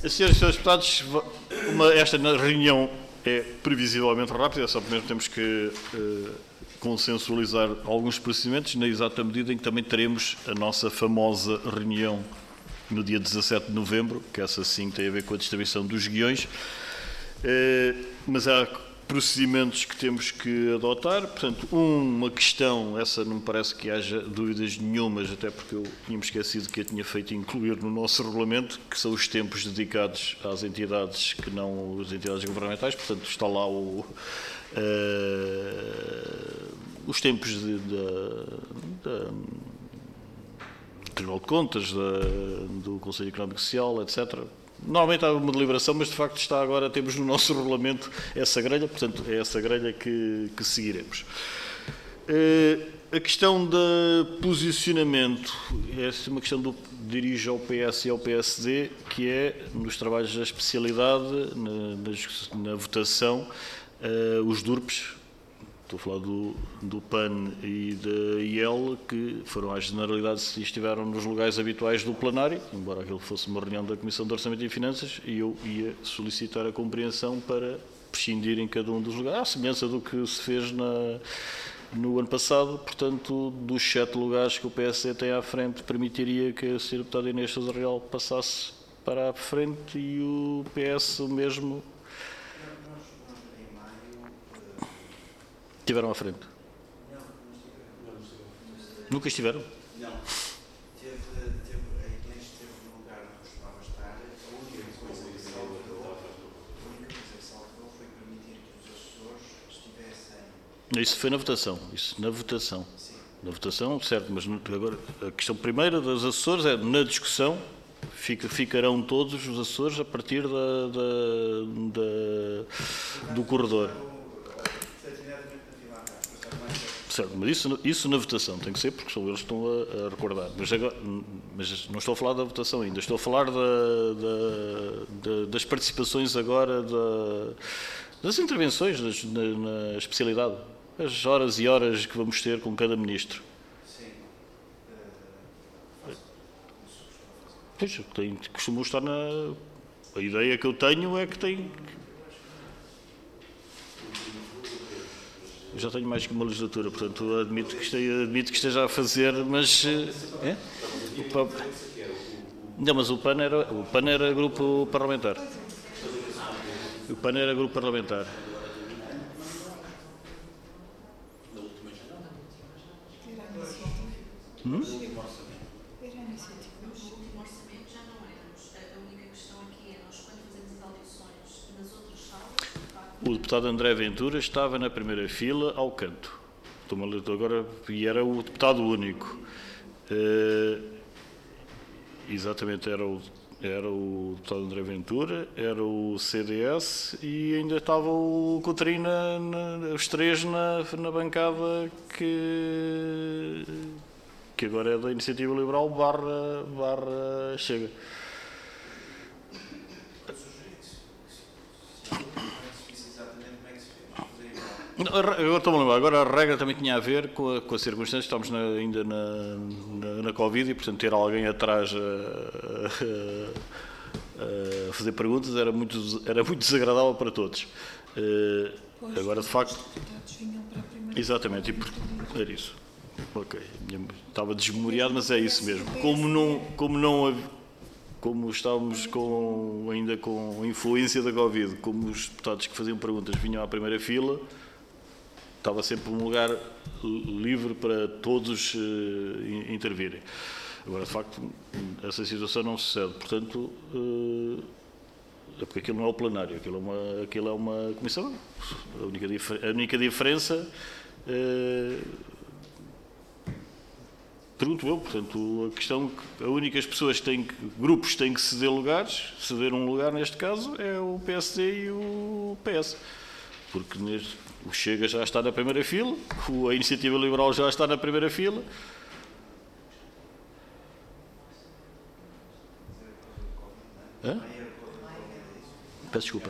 Senhoras e senhores deputados, esta reunião é previsivelmente rápida, é só porque mesmo temos que consensualizar alguns procedimentos, na exata medida em que também teremos a nossa famosa reunião no dia 17 de novembro, que essa sim tem a ver com a distribuição dos guiões, mas há procedimentos que temos que adotar. Portanto, uma questão, essa não me parece que haja dúvidas nenhumas, até porque eu tinha-me esquecido que eu tinha feito incluir no nosso regulamento, que são os tempos dedicados às entidades que não as entidades governamentais. Portanto, está lá os tempos do Tribunal de Contas, do Conselho Económico e Social, etc. Normalmente há uma deliberação, mas de facto está agora, temos no nosso regulamento essa grelha, portanto é essa grelha que seguiremos. A questão do posicionamento, essa é uma questão dirige ao PS e ao PSD, que é nos trabalhos da especialidade, na votação, os DURPs. Estou a falar do PAN e da IEL, que foram às generalidades e estiveram nos lugares habituais do plenário, embora aquilo fosse uma reunião da Comissão de Orçamento e Finanças, e eu ia solicitar a compreensão para prescindir em cada um dos lugares, à semelhança do que se fez no ano passado. Portanto, dos 7 lugares que o PSD tem à frente, permitiria que a Sra. Deputada Inês Sousa Real passasse para a frente e o PS o mesmo. Estiveram à frente? Não. Nunca estiveram? Não. A Inês esteve no lugar onde costumava estar. A única coisa que salvou foi permitir que os assessores estivessem... Isso foi na votação. Isso na votação. Sim. Na votação, certo, mas agora a questão primeira dos assessores é na discussão. Ficarão todos os assessores a partir do corredor. Certo, mas isso na votação tem que ser, porque são eles que estão a recordar. Mas não estou a falar da votação ainda, estou a falar das participações agora, das intervenções na especialidade, as horas e horas que vamos ter com cada ministro. Sim. Pois, costumam estar na... A ideia que eu tenho é que tem... Eu já tenho mais que uma legislatura, portanto admito que esteja a fazer, mas... É? Não, mas o PAN era grupo parlamentar. O PAN era grupo parlamentar. O deputado André Ventura estava na primeira fila ao canto. Estou-me a ler agora, e era o deputado único. Exatamente, era o deputado André Ventura, era o CDS e ainda estava o Coutinho, os três na bancada que agora é da Iniciativa Liberal barra Chega. Agora estou-me a lembrar, agora a regra também tinha a ver com a circunstância, estamos ainda na Covid e, portanto, ter alguém atrás a fazer perguntas era muito desagradável para todos. Agora, de facto... Exatamente, era isso. Ok, estava desmemoriado, mas é isso mesmo. Como estávamos ainda com a influência da Covid, como os deputados que faziam perguntas vinham à primeira fila, estava sempre um lugar livre para todos intervirem. Agora, de facto, essa situação não sucede. Portanto, é porque aquilo não é o plenário, aquilo é uma comissão. A única diferença, pergunto eu, portanto, a única pessoas grupos têm que ceder lugares, ceder um lugar neste caso, é o PSD e o PS. Porque o Chega já está na primeira fila, a Iniciativa Liberal já está na primeira fila. Hã? Peço desculpa.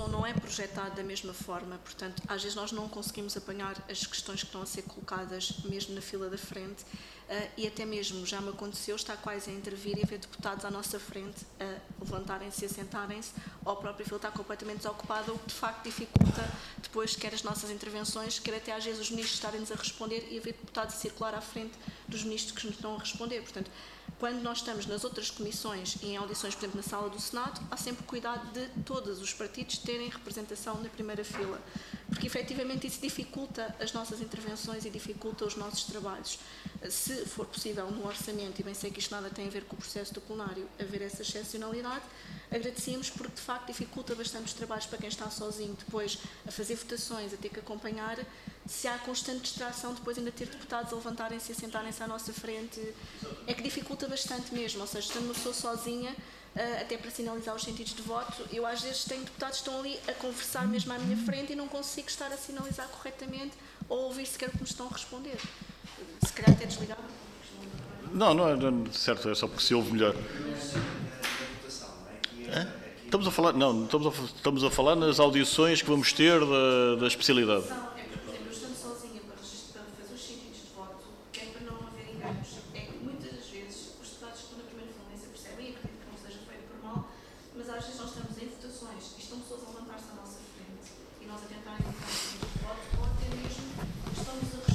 som não é projetado da mesma forma, portanto, às vezes nós não conseguimos apanhar as questões que estão a ser colocadas mesmo na fila da frente, e até mesmo já me aconteceu estar quase a intervir e haver deputados à nossa frente a levantarem-se e a sentarem-se, ou a própria fila está completamente desocupada, o que de facto dificulta depois quer as nossas intervenções, quer até às vezes os ministros estarem-nos a responder e haver deputados a circular à frente dos ministros que nos estão a responder. Portanto, quando nós estamos nas outras comissões e em audições, por exemplo, na sala do Senado, há sempre cuidado de todos os partidos terem representação na primeira fila, porque efetivamente isso dificulta as nossas intervenções e dificulta os nossos trabalhos. Se for possível no orçamento, e bem sei que isto nada tem a ver com o processo do plenário, haver essa excepcionalidade, agradecíamos porque de facto dificulta bastante os trabalhos para quem está sozinho depois a fazer votações, a ter que acompanhar, se há constante distração depois ainda ter deputados a levantarem-se e a sentarem-se à nossa frente, é que dificulta bastante mesmo, ou seja, estando uma pessoa sozinha, até para sinalizar os sentidos de voto, eu às vezes tenho deputados que estão ali a conversar mesmo à minha frente e não consigo estar a sinalizar corretamente ou ouvir sequer o que me estão a responder. Se calhar até desligar. Não, certo, é só porque se ouve melhor. Estamos a falar, não, estamos a falar nas audições que vamos ter da especialidade. É porque, por exemplo, eu estando sozinha para fazer os sentidos de voto, que é para não haver enganos, é que muitas das vezes os deputados que estão na primeira fila nem se percebem, e acredito que não seja feito por mal, mas às vezes nós estamos em votações e estão pessoas a levantar-se à nossa frente e nós a tentar indicar os sentidos de voto, ou até mesmo estamos a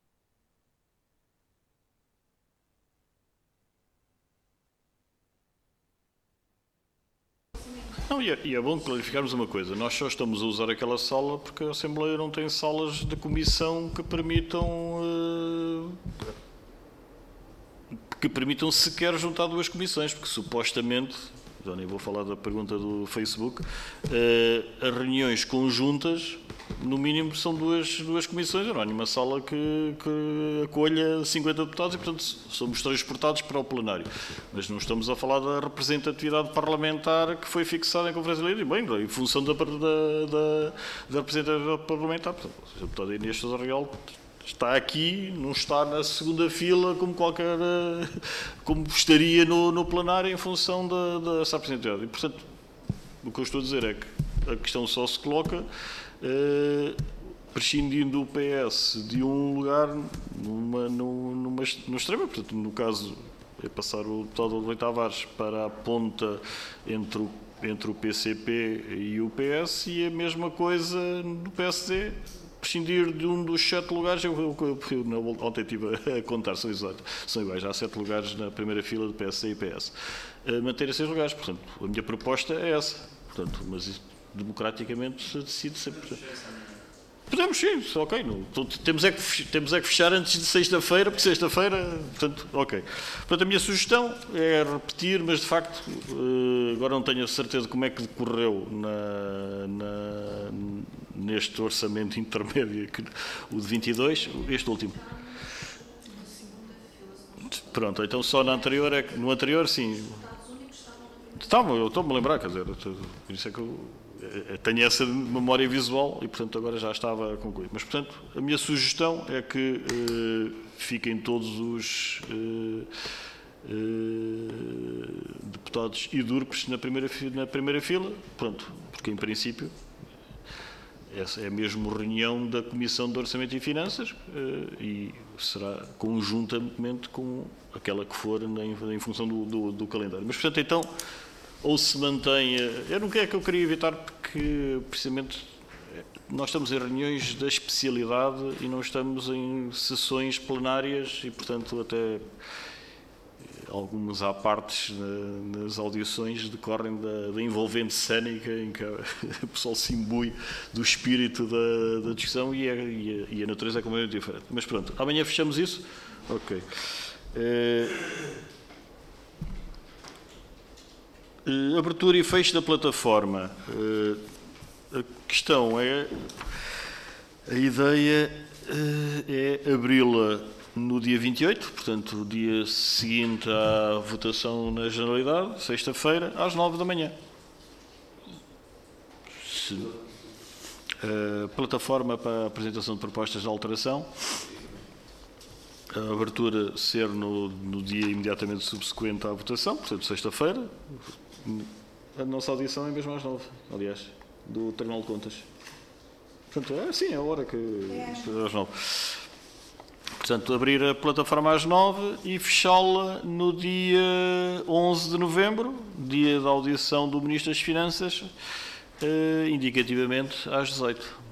Não, e é bom clarificarmos uma coisa, nós só estamos a usar aquela sala porque a Assembleia não tem salas de comissão que permitam sequer juntar duas comissões, porque supostamente, já nem vou falar da pergunta do Facebook, as reuniões conjuntas, no mínimo, são duas comissões, não há nenhuma sala que acolha 50 deputados e, portanto, somos transportados para o plenário. Mas não estamos a falar da representatividade parlamentar que foi fixada em Conferência de Líderes, bem, em função da representatividade parlamentar. Portanto, o deputado Inês Sousa Real está aqui, não está na segunda fila como estaria no plenário em função dessa representatividade. E, portanto, o que eu estou a dizer é que a questão só se coloca prescindindo o PS de um lugar no extremo. Portanto, no caso, é passar o deputado Rui Tavares para a ponta entre o PCP e o PS, e a mesma coisa no PSD, prescindir de um dos 7 lugares. Eu ontem estive a contar, são iguais, há 7 lugares na primeira fila do PSD e PS. Manter esses lugares, portanto, a minha proposta é essa. Portanto, mas isso, democraticamente se decide sempre. Podemos sim, ok. Não, temos é que fechar antes de sexta-feira, porque sexta-feira, portanto, ok. Portanto, a minha sugestão é repetir, mas de facto, agora não tenho a certeza como é que decorreu neste orçamento intermédio, o de 22, este último. Pronto, então só no anterior sim. Eu estou-me a lembrar, quer dizer, por isso é que eu tenho essa memória visual e, portanto, agora já estava a concluir. Mas, portanto, a minha sugestão é que fiquem todos os deputados idúrpes na primeira fila, pronto, porque, em princípio, essa é mesmo reunião da Comissão de Orçamento e Finanças e será conjuntamente com aquela que for em função do calendário. Mas, portanto, então, ou se mantém... Era um que é que eu queria evitar, porque, precisamente, nós estamos em reuniões da especialidade e não estamos em sessões plenárias e, portanto, até algumas à partes nas audições decorrem da envolvente cénica em que o pessoal se imbui do espírito da discussão e a natureza é completamente diferente. Mas pronto, amanhã fechamos isso? Ok. Abertura e fecho da plataforma. A questão é... A ideia é abri-la no dia 28, portanto, o dia seguinte à votação na Generalidade, sexta-feira, às 9 da manhã. A plataforma para a apresentação de propostas de alteração, a abertura ser no dia imediatamente subsequente à votação, portanto, sexta-feira. A nossa audição é mesmo às 9, aliás. do Tribunal de Contas. Portanto, sim, é a hora que... às 9. Portanto, abrir a plataforma às 9 e fechá-la no dia 11 de novembro, dia da audição do Ministro das Finanças, indicativamente às 18.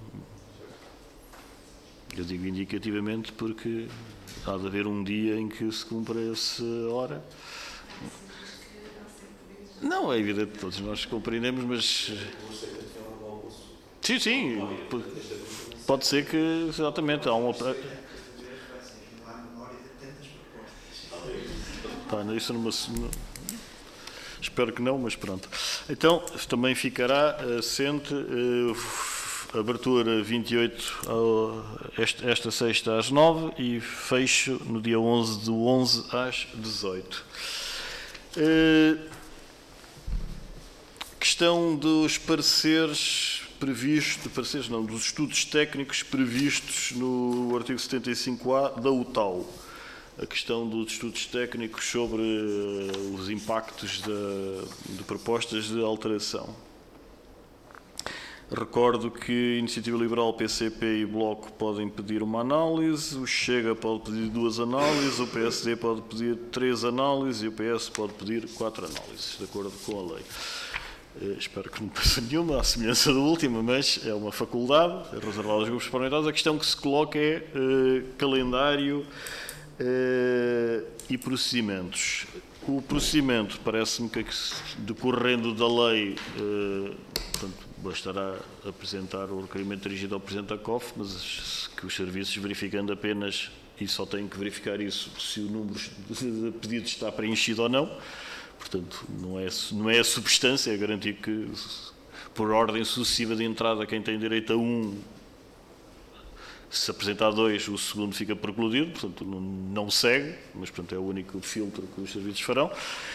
Eu digo indicativamente porque há de haver um dia em que se cumpra essa hora. Não, é evidente, todos nós compreendemos, mas... Sim, pode ser que, exatamente, há uma... Isso não... Espero que não, mas pronto. Então, também ficará assente... abertura 28, esta sexta às 9 e fecho no dia 11 do 11 às 18. Questão dos pareceres previstos, dos estudos técnicos previstos no artigo 75A da UTAU. A questão dos estudos técnicos sobre os impactos de propostas de alteração. Recordo que Iniciativa Liberal, PCP e Bloco podem pedir uma análise, o Chega pode pedir 2 análises, o PSD pode pedir 3 análises e o PS pode pedir 4 análises, de acordo com a lei. Espero que não passe nenhuma, à semelhança da última, mas é uma faculdade, é reservada aos grupos parlamentares. A questão que se coloca é calendário e procedimentos. O procedimento, parece-me que decorrendo da lei, portanto, bastará apresentar o requerimento dirigido ao Presidente da COF, mas que os serviços, verificando apenas, e só têm que verificar isso, se o número de pedidos está preenchido ou não. Portanto, não é a substância, é garantir que, por ordem sucessiva de entrada, quem tem direito a 1, se apresentar 2, o segundo fica precluído, portanto, não segue, mas, portanto, é o único filtro que os serviços farão.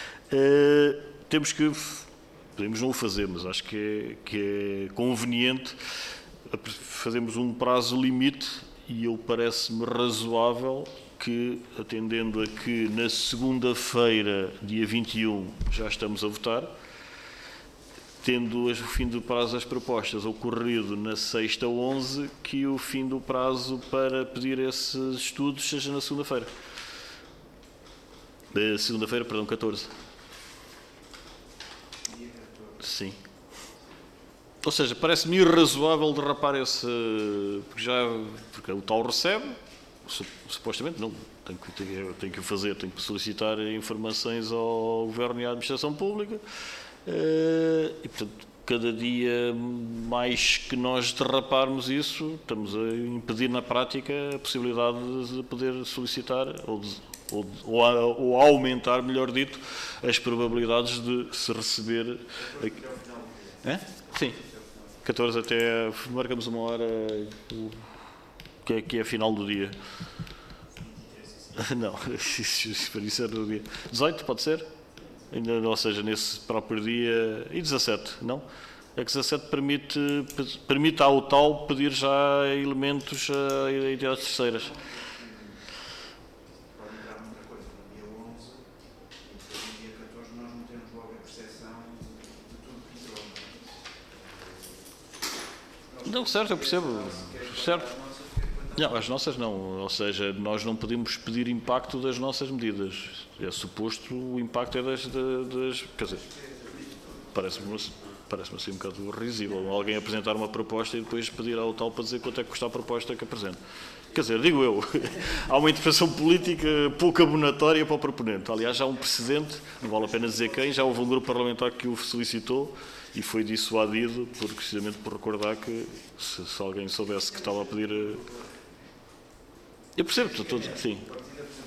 Podemos não o fazer, mas acho que é conveniente fazermos um prazo limite e parece-me razoável que, atendendo a que na segunda-feira, dia 21, já estamos a votar, tendo o fim do prazo das propostas ocorrido na sexta 11, que o fim do prazo para pedir esses estudos seja na segunda-feira. Segunda-feira, perdão, 14. Sim. Ou seja, parece-me irrazoável derrapar esse... Porque o tal recebe, supostamente não, tem que o fazer, tem que solicitar informações ao Governo e à Administração Pública e, portanto, cada dia mais que nós derraparmos isso, estamos a impedir na prática a possibilidade de poder solicitar ou aumentar, melhor dito, as probabilidades de se receber... Sim, 14 até... Marcamos uma hora que é a final do dia. Não, isso é no dia 18, pode ser? Ou seja, nesse próprio dia... E 17, não? É que 17 permite ao tal pedir já elementos a entidades terceiras. Não, certo, eu percebo. Certo. Não, as nossas não. Ou seja, nós não podemos pedir impacto das nossas medidas. É suposto o impacto é das quer dizer, parece-me assim um bocado risível. Alguém apresentar uma proposta e depois pedir ao tal para dizer quanto é que custa a proposta que apresenta. Quer dizer, digo eu, há uma interpretação política pouco abonatória para o proponente. Aliás, há um precedente, não vale a pena dizer quem, já houve um grupo parlamentar que o solicitou e foi dissuadido precisamente por recordar que se alguém soubesse que estava a pedir... Eu percebo, sim.